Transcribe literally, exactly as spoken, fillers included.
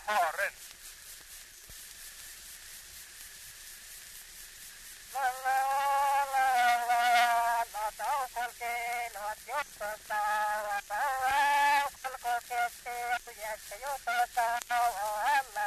haren. La la la la la tao con que no adiós ta la tao con que te ya que yo ta